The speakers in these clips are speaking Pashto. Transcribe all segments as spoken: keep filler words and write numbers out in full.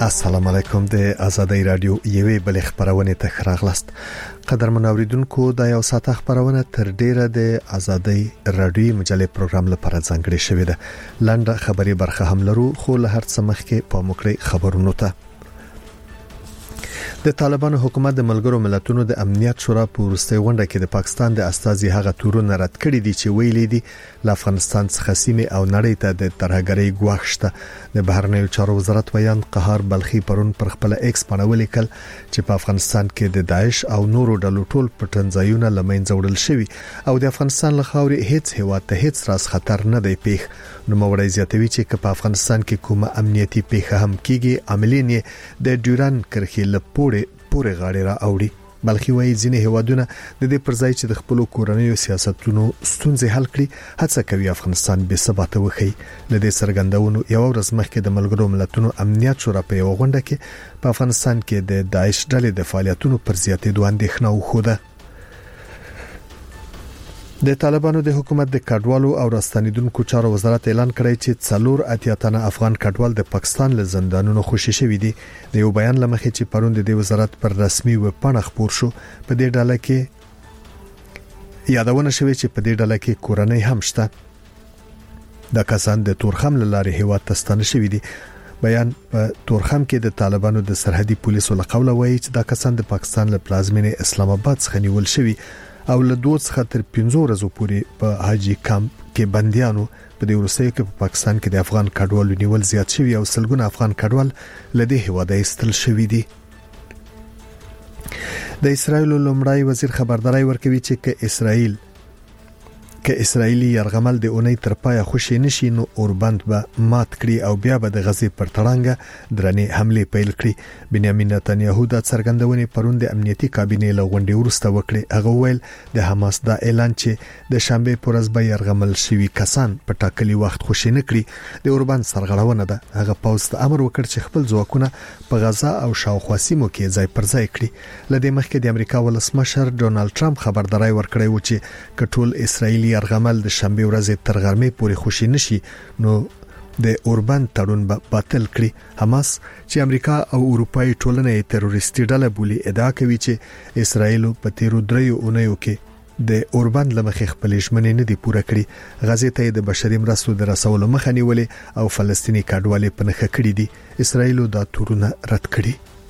السلام علیکم د آزادۍ رادیو یوې بل خبرونه ته راغلاست. قدرمن اوریدونکو د یو ساعت خبرونه تر ډیره د آزادۍ رادیو مجلې پروګرام لپاره ځانګړې شوې ده. لنډه خبري برخه هم لرو خو له هر څه مخکې په مکړې خبرونو ته. د طالبانو حکومت د ملګرو ملتونو د امنیت شورا په وروستي غونډه کې د پاکستان د استازي هغه تورونه رد کړی دي چې ویلي دي ل افغانستان څخه سیمه او نړۍ ته د ترهګرۍ ګواښ شته. د بهرنیو چارو وزارت ویان قهار بلخي پرون پر خپل ایکس باندې ولیکل چې په افغانستان کې د داعش او نورو ډلو ټول پټنځایونه لمنځه وړل شوی او د افغانستان له خاورې هیڅ هیواد ته هیڅ راز خطر نه دی پیښ. نو موړی زیاتوي چې په افغانستان کې کومه امنیتي پیښه هم کیږي عاملین د ډیورن کرښې له پورې پورې غاړه را اوړي. بلخي وايي ځینې هیوادونه د دې پرځای چې د خپل کورنیو سیاستونو ستونزې حل کړي هڅه کوي افغانستان بې ثباته وخی. لدې سرګندونو یو ورځ مخکې د ملګرو ملتونو امنیت شورا په یو غونډه کې په افغانستان کې د داعش ډلې د فعالیتونو پر زیاتېدو اندېښنه وښوده. د طالبانو د حکومت د کډوالو او راستنیدونکو چارو وزارت اعلان کړی چې څلور اتیا تنه افغان کډوال د پاکستان له زندانونو خوشي شوي دي. د یو بیان لمخې چې پرون د وزارت پر رسمي ویب پاڼه خبر شو په دې ډله کې یادونه شوې چې په دې ډله کې کورنۍ هم شته. د کسان د تورخم لارې هیواد ته ستانه شوي دي. بیان په تورخم کې د طالبانو د سرحدي پولیسو لقوله وایي چې دا کسان د پاکستان له پلازمینې اسلام آباد څخه نیول شوي او له دوه څخه تر پنځه ورځې پورې په حاجی کمپ کې بنديانو په دې ورسې کې په پاکستان کې د افغان کډوالو نیول زیات شوی او سلګونه افغان کډوال لدې هواده ایستل شوی دي. د اسرایل لومړی وزیر خبرداري ورکوي چې ک اسرایل ک اسرایلی يرغمل د اونۍ تر پای خوشی نشي نو اوربند به مات کړي او بیا به د غزې پر تړانګه درنې حمله پیل کړي. بنیامین نتنیاهو د څرګندونې پروند د امنیتي کابینې لغونډې ورسته وکړي. هغه ویل د حماس دا اعلان چې د شنبه پورز به يرغمل شوی کسان په ټاکلي وخت خوشی نه کړي د اوربند سرغړونه ده. هغه پوسټ امر وکړ چې خپل ځواکونه په غزا او شاوخوا سیمو کې ځای پر ځای کړي. لدې مخکې د امریکا ولسمشر ډونالد ټرمپ خبرداري ورکړی و چې کټول اسرایلی يرغمل د شنبه ورځې تر غرمې پورې خوشی نشي نو د اوربند تړون به باطل کړي. حماس چې امریکا او اروپאי ټولنه تروریستي ډله بولي ادعا کوي چې اسرایل په تیرو دریو اونیو کې د اوربند لمخې خپل ژمنې نه دی پوره کړې. غزې ته د بشري مرستو د رسولو مخه نیولې او فلسطینی کډوالې په نخښه کړې دي. اسرایل دا تورونه رد کړي.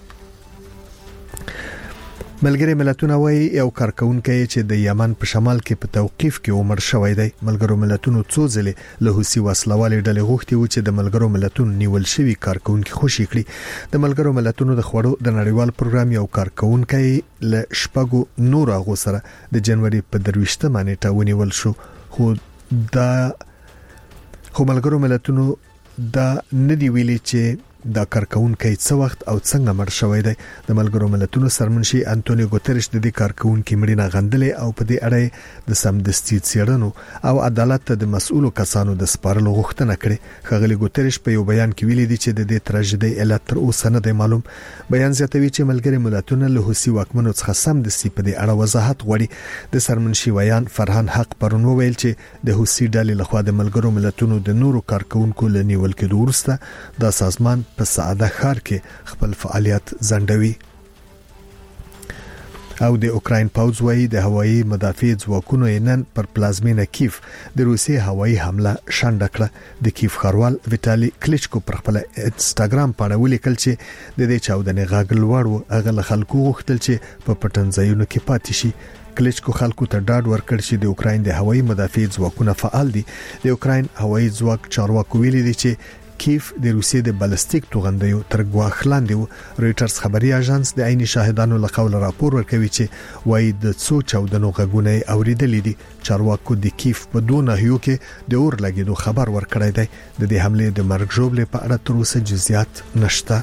ملګری ملتونه وایي یو کارکونکي چې د یمن په شمال کې په توقيف کې عمر شوی دی. ملګرو ملتونو څو ځله له حوثي وسلوالې ډلې غوښتي و چې د ملګرو ملتونو نیول شوی کارکونکي خوشي کړي. د ملګرو ملتونو د خوړو د نړیوال پروګرام یو کارکونکي له شپږو نور هغه سره د جنوري په درويشتمه نیټه ونیول شو خو دا خو ملګرو ملتونو دا ندی ویلي چې دا کارکونکي څه وخت او څنګه مړ شوی دی. د ملګرو ملتونو سرمنشي انټونیو ګوتریش د دې کارکونکي مړینه غندلې او په دې اړه د سمدستي څېړنو او عدالت ته د مسؤلو کسانو د سپارلو غوښتنه کړې. خغلی ګوتریش په یو بیان کې ویلي دی چې د دې تراژیدي علت تر اوسه نه دی معلوم. بیان زیاتوي چې ملګری ملتونه له حوثي واکمنو څخه سمدستي په دې اړه وضاحت غواړي. د سرمنشي ویان فرحان حق پرون ویل چې د حوثي ډلې لخوا د ملګرو ملتونو د نورو کارکونکو لنیول کې ورسته دا سازمان په سعاده ښار کې خپل فعالیت ځنډوي. او د اوکراین پوځ وايي د هوایي مدافع ځواکونو نن پر پلازمینه کیف د روسي هوایي حمله شنډه کړه. د کیف ښاروال ویټالي کلیچکو پر خپل انستګرام باندې ولیکل چې د دې چاودنې غاګل وړو هغه خلکو غوښتل چې په پټنځایونو کې پاتې شي. کلیچکو خلکو ته ډاډ ورکړ چې د اوکراین د هوایي مدافع ځواکونه فعال دي. د اوکراین هوایي ځواک چارواکو ویلي دي چې کیف د روسیې د بالستیک توغندیو تر ګواښ لاندې و. رويټرز خبري اژانس د عیني شاهدانو له قوله راپور ورکوي چې وایي د څو چاودنو غږونه اوریدلې دي. چارواکو د کیف په دوه ناحیو کې د اور لګیدو خبر ورکړی دی. د دې حمله د مرګ ژوبلې په اړه تر اوسه جزئیات نشته.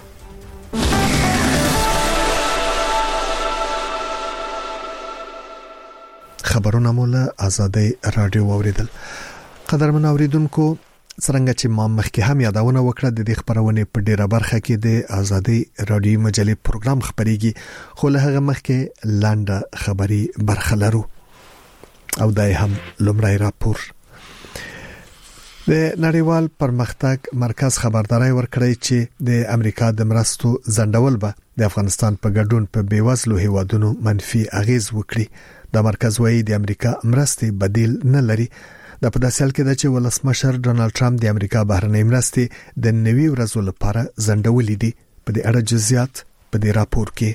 خبرونه مولا آزادۍ رادیو اوریدل. قدرمن اوریدونکو څنګه چې ما مخکې هم یادونه وکړه د دې خبرونه په ډیره برخه کې د آزادۍ رادیو مجلې پروګرام خبريږي خو له هغه مخکې لاندې خبري برخه لرو او دای هم لمړی راپور. د نړیوال پرمختګ مرکز خبرداري ورکړی چې د امریکا د مرستو ځنډول به د افغانستان په ګډون په بیوزلو هیوادونو منفي اغیز وکړي. د مرکز وايي د امریکا مرستې بدیل نه لري. د په داسې حال کې چې ولسمشر ډونالد ټرمپ د امریکا بهرنۍ مرستې د نوي ورځو لپاره ځنډولې دي. په دې اړه جزئیات په دې راپور کې.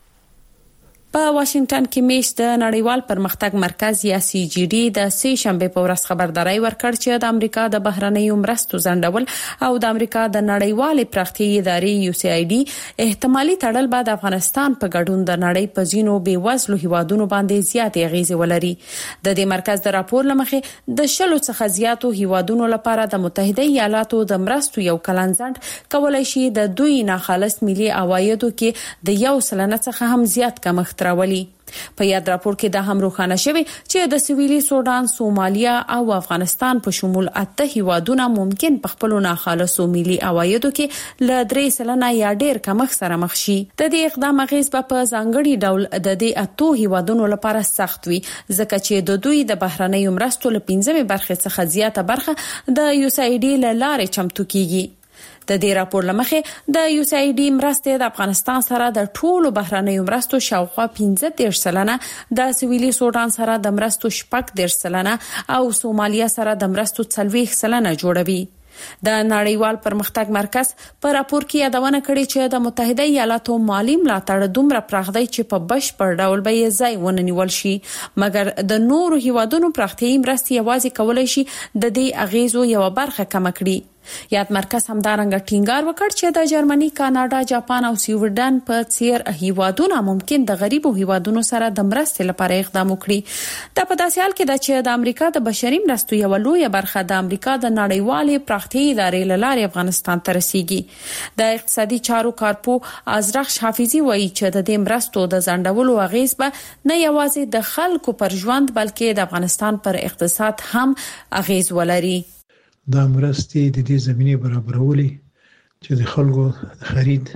په واشنگټن کې میش د نړیوال پرمختګ مرکز یا سی جی ډی د سې شنبه په ورځ خبرداري ورکړ چې د امریکا د بهرنیو مرستو ځنډول او د امریکا د نړیوالې پراختیايي ادارې یو سی آی ډی احتمالي تړل به د افغانستان په ګډون د نړۍ په ځینو بیوزلو هیوادونو باندې زیاتې اغیزې ولري. د دې مرکز د راپور لمخې د شلو څخه زیاتو هیوادونو لپاره د متحده ایالاتو د مرستو یو کلن ځنډ کولای شي د دوی ناخالص ملي عوایدو کې د یو سلنه څخه هم زیات کمښت راولي. په یاد راپور کې د هم روښانه شوی چې د سویلي سودان، سومالیا او افغانستان په شمول اته هیوادونه ممکن په خپل ناخالصو ملي عوایدو کې ل درې سلنه یا ډیر کمښت سره مخ شي. د دې اقدام اغیز په ځانګړي ډول د دې اته هیوادونو لپاره سخت وي ځکه چې د دوی د بهرنیو مرستو له پنځمه برخه څخه زیاته برخه د یو سی آی ډی له لارې چمتو کیږي. د دې راپور لمخې د یو سی آی ډی مرستې د افغانستان سره د ټولو بهرنیو مرستو شاوخوا پنځه دېرش سلنه، د سویلي سودان سره د مرستو شپږ دېرش سلنه او سومالیا سره د مرستو څلوېښت سلنه جوړوي. د نړیوال پرمختګ مرکز په راپور کې یادونه کړې چې د متحده ایالاتو مالی ملاتړ دومره پراخ دی چې په بشپړ ډول به یې ځای ونه نیول شي، مګر د نورو هیوادونو پراختیايي مرستې یوازې کولای شي د دې اغیزو یو برخه کم کړي. یاد مرکز همدارنګه ټینګار وکړ چې د جرمني، کاناډا، جاپان او سویډن په څیر هیوادونه ممکن د غریبو هیوادونو سره د مرستې لپاره اقدام وکړي. دا په داسې حال کې ده چې د امریکا د بشري مرستو یو لوی برخه د امریکا د نړیوالې پراختیايي ادارې له لارې افغانستان ته رسیږي. د اقتصادي چارو کارپو ازرخ حافظي وایي چې د دې مرستو د ځنډولو اغیز به نه یوازې د خلکو پر ژوند بلکې د افغانستان پر اقتصاد هم اغیز ولري. دا مرستې د دې زمینه برابرولې چې د خلکو خرید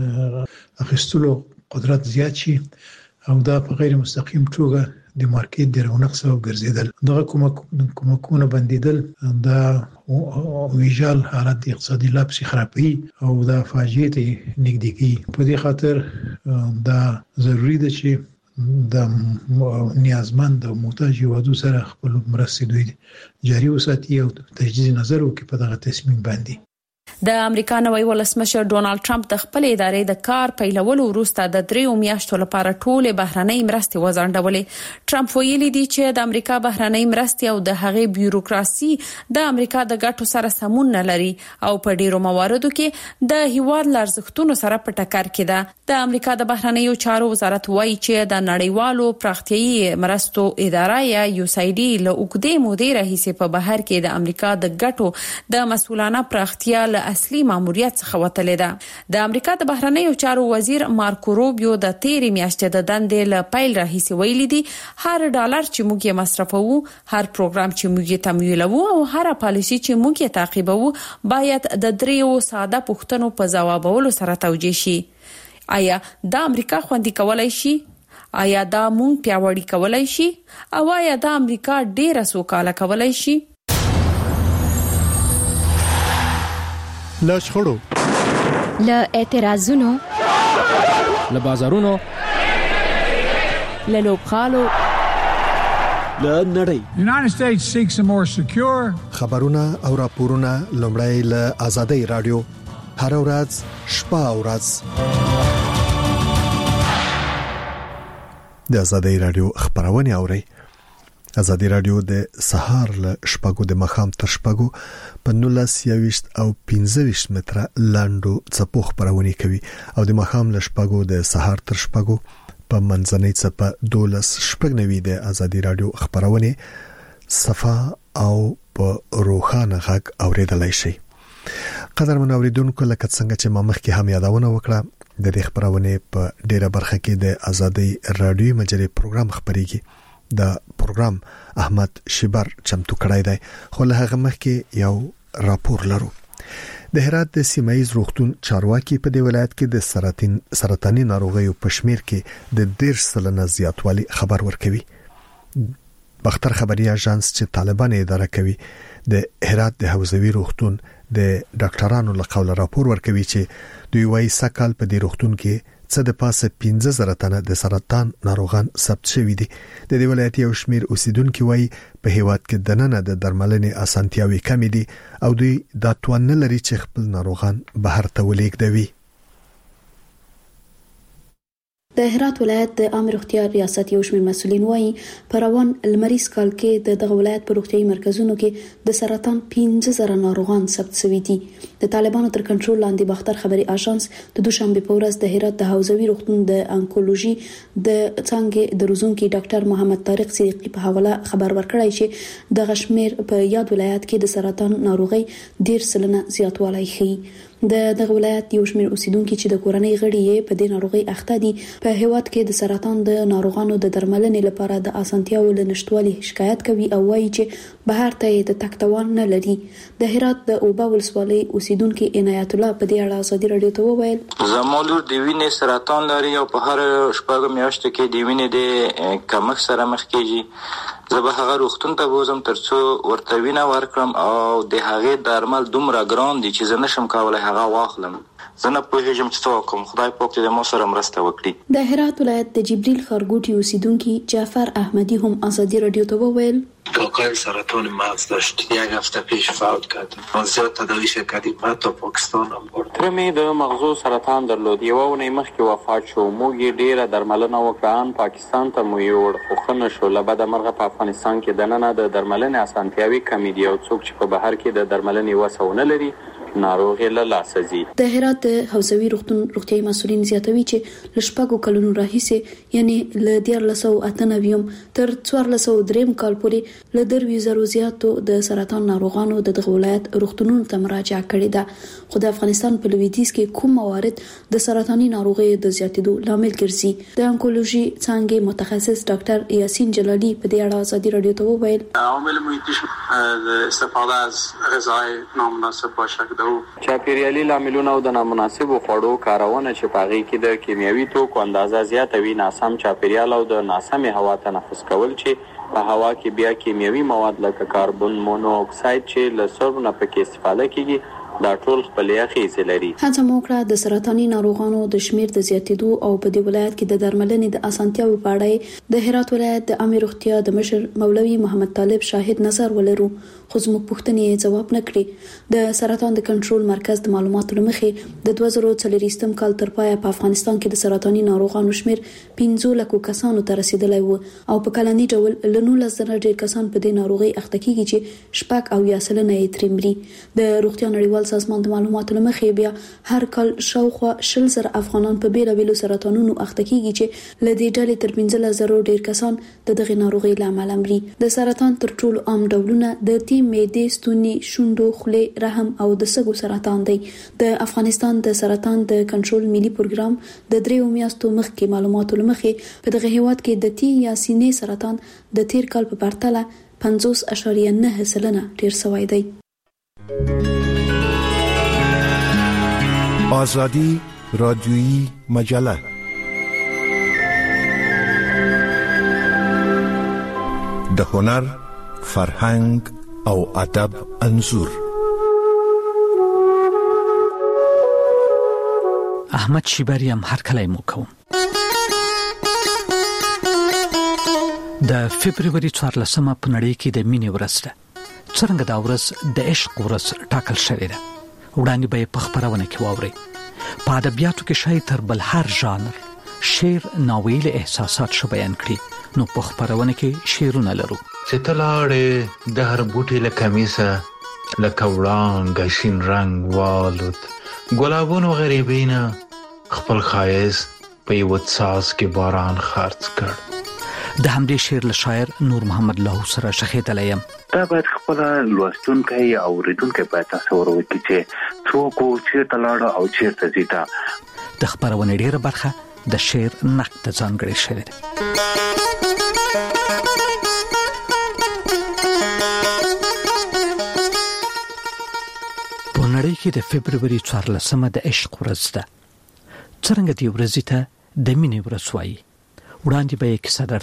اخیستلو قدرت زیات شي او دا په غیر مستقیم توګه د مارکیټ د رونق سبب ګرځیدل. دغه کومکونه بندیدل دا ویژال حالت د اقتصادي لاپسي خرابوي او دا فاجعه ته نږدې کوي. په دې خاطر دا ضروری ده چې د نیازمند او محتاج هیوادو سره خپل مرستې دوی جاري وساتي او تجدید نظر وکړي په دغه تصمیم باندې. د امریکا نوی ولسمشر ډونالد ټرمپ د خپل ادارې د کار پیلولو وروسته د دریو میاشتو لپاره ټول بهرنۍ مرستې وځنډولې. ټرمپ ویلي دی چې د امریکا بهرنۍ مرستې او د هغې بیوروکراسي د امریکا د ګټو سره سمون نه لري او په ډیرو مواردو کې د هیواد لارښتونو سره په ټکر کې ده. د امریکا د بهرنیو چارو وزارت وایي چې د نړیوالو پراختیايي مرستو اداره یا یو سی آی ډی له اوږدې مودې راهیسې په بهر کې د امریکا د ګټو د مسؤلانه پراختیا اصلي ماموریت څخه وتلې ده. د امریکا د بهرنیو چارو وزیر مارکو روبیو د تیرې میاشتې د دندې له پیل راهیسې ویلي دي هر ډالر چې موږ یې مصرفوو، هر پروګرام چې موږ یې تمویلوو او هر پالیسي چې موږ یې تعقیبوو باید د دریو ساده پوښتنو په ځوابولو سره توجیه شي. آیا دا امریکا خوندي کولای شي؟ آیا دا موږ پیاوړي کولای شي؟ او آیا دا امریکا ډیره سوکاله کولای شي؟ له شخړو، له اعتراضونو، له بازارونو، له لوبغالو، له نړۍ. United States seeks a more secure. خبرونه او راپورونه لومړی له آزادۍ رادیو هر ورځ شپه او ورځ د آزادۍ رادیو خبرونه اوري. آزادۍ رادیو د سهار له شپږو د مخام تر شپږو په نولس یويشت او پنځه ویشت متره لاندو څپو خبرونه کوي او د مخام له شپږو د سهار تر شپږو په منځنۍ څپه دولس شپږ نوي د آزادۍ رادیو خبرونه صفه او په روخانه غږ اوریدلای شي. قدر من اوریدونکو لکه څنګه چې ما مخکې هم یادونه وکړه د دې خبرونه په ډیره برخه کې د آزادۍ رادیو مجلې پروګرام خبريږي. دا پروګرام احمد شیبر چمتو کړای دی خو له هغه مخکې یو راپور لرو. د هرات د سیمایي روغتون چارواکي په دې ولایت کې د سرطان سرطاني ناروغیو په شمیر کې د ډیر سلنه زیاتوالی خبر ورکوي. باختر خبري اژانس چې طالبان اداره کوي د هرات د حوزوي روغتون د ډاکټرانو له قوله راپور ورکوي چې دوی وايي سکهال په دې روغتون کې څه د پاسه پنځه زره تنه د سرطان ناروغان ثبت شوي دي. د دې ولایت یو شمیر اوسیدونکو وايي په هیواد کې دننه د درملنې اسانتیاوي کمې دي او دوی د توان نه لري چې خپل ناروغان بهر ته ولېږدوي. د هرات ولایت د عام روغتیا ریاست یو شمېر مسؤلین وایي په روان لمریز کال کې د دغه ولایت په روغتیايي مرکزونو کې د سرطان پنځه زره ناروغان ثبت شوي دي. د طالبانو تر کنټرول لاندې باختر خبري اژانس د دوشنبه په ورځ د هرات د حوزوي روغتون د انکولوژي د څنګه د روزونکو ډاکټر محمد طارق صدیقي په حواله خبر ورکړی چې د غشمیر په یاد ولایت کې د سرطان ناروغي ډیر سلنه زیاتوالی ښیي. د دغه ولایت یو شمېر اوسیدونکو چې د کورنۍ غړي یې په دې ناروغي اخته دي په هیواد کې د سرطان د ناروغانو د درملنې لپاره د اسانتیاو له نشټوالي شکایت کوي او وایي چې بهر ته د تکتوان نه لري. د هرات د اوبه ولسوالۍ اوسیدونکو عنایت الله په دې اړه ازادي رادیو ته وویل زمولور د وینې سرطان لري او په هر شپږ میاشتو کې د وینې د کمښت سره مخ کیږي. زه به هغه روغتون ته بوزم ترڅو ورته وینه ورکړم او د هغې درمل دومره ګران دي چې زه نشم کولای هغه واخلم. زه نه پوهېږم چې څه وکړم. خدای پاک دې ما سره مرسته وکړي. د هرات ولایت د جبریل خارګوټي اوسیدونکو جعفر احمدی هم ازادي رادیو ته وویل آقای سرطان مغز داشت، یک هفته پیش فوت کرد. زیاد تداویش کردیم، حتی پاکستان هم برد. ترمه د مغزو سرطان درلود. یو ونې مخکې وفات شو. موږ یې ډیره درملنه وکړه. پاکستان ته مو یوړ خو ښه نه شو. له بده مرغه په افغانستان کې دننه د درملنې اسانتیاوي کمې دي او څوک چې په بهر کې د درملنې وسه ونه لري ناروغي له لاسه ځي. د هرات د حوزوي روغتون روغتیايي مسؤلین زیاتوي چې له شپږو کلونو راهیسې یعنی له دیارلس سوه اته نوي تر څوارلس سوه درې کال پورې له دروي زرو زیاتو د سرطان ناروغانو د دغه ولایت روغتونونو ته مراجعه کړې ده. خو د افغانستان په لویدیځ کې کوم موارد د سرطاني ناروغي د زیاتېدو لامل ګرځي. د انکولوژي څانګې متخصص ډاکټر یاسین جلالی په دې اړه ازادي رادیو ته وویل عوامل محیطي د استفاده از غذای نامناسب باشه چاپیریالي لاملونه او د نامناسبو خوړو کارونه چې په هغې کې د کیمیاوي توکو اندازه زیاته وي، ناسم چاپیریال او د ناسمې هوا تنفس کول چې په هوا کې بیا کیمیاوي مواد لکه کاربن مونو اکساید چې له سرو نه پکې استفاده کیږي دا ټول خپلې اغېزې لري. هڅه مو وکړه د سرطاني ناروغانو د شمېر د زیاتېدو او په دې ولایت کې د درملنې د اسانتیاوو په اړه د هرات ولایت د عامه روغتیا د مشر مولوي محمد طالب شاهد نظر ولرو خو زموږ پوښتنې ځواب نه کړي. د سرطان د کنټرول مرکز د معلوماتو لمخې د دوه زره څلوېښتم کال تر پایه په افغانستان کې د سرطاني ناروغانو شمېر پنځه لکو کسانو ته رسیدلی و او په کلني ډول له نولس زره ډېر کسان په دې ناروغي اخته کیږي چې شپږ اویا سلنه یې ترې مري. د روغتیا نړیوال سازمان د معلوماتو لمخې بیا هر کال شاوخوا شل زره افغانان په بیلابیلو سرطانونو اخته کیږي چې له دې ډلې تر پنځلس زره ډېر کسان د دغه ناروغي له امله مري. د سرطان تر ټولو عام ډولونه د تی معدې، ستوني، شونډو، خولې، رحم او د سږو سرطان دی. د افغانستان د سرطان د کنټرول ملي پروګرام د دریو میاشتو مخکې معلوماتو لمخې په دغه هیواد کې د تی یا سینې سرطان د تیر کال په پرتله پنځوس اعشاریه نه سلنه ډیر شوی دی. آزادی رادیویی مجله د هنر، فرهنګ او ادب انځور. احمد شیبری هم هر کله مو کوم. د فبرवरी څوارلسمه په نړۍ کې د مینې ورځ ده. څرنګه دا ورځ د عشق ورځ ټاکل شوې ده. وړاندې به په خبرونه کې واوري. په ادبیاتو کې شاید تر بل هر ژانر شعر، ناویل، احساسات شو بیان کړي. نو په خبرونه کې شعرونه لرو. چې تلاړې د هر بوټي له کمیسه لکه وړانګه شین رنګ والوت، ګلابونو غریبینه خپل ښایست په یوه څاڅ کې باران خرڅ کړ. د همدې شعر له شاعر نور محمد لاهو سره شخېدلی یم. دا باید خپله لوستونکی او اوریدونکی باید تصور وکړي چې څوک و، چېرته لاړه او چېرته ځي. دا د خپرونې ډېره برخه د شعر نقد ته ځانګړې شوې ده. په نړۍ کې د فبرवरी څوارلسمه د عشق ورځ ده. څرنګه دې ورځې ته د مینې ورځ وایي. وړاندې به یې کیسه در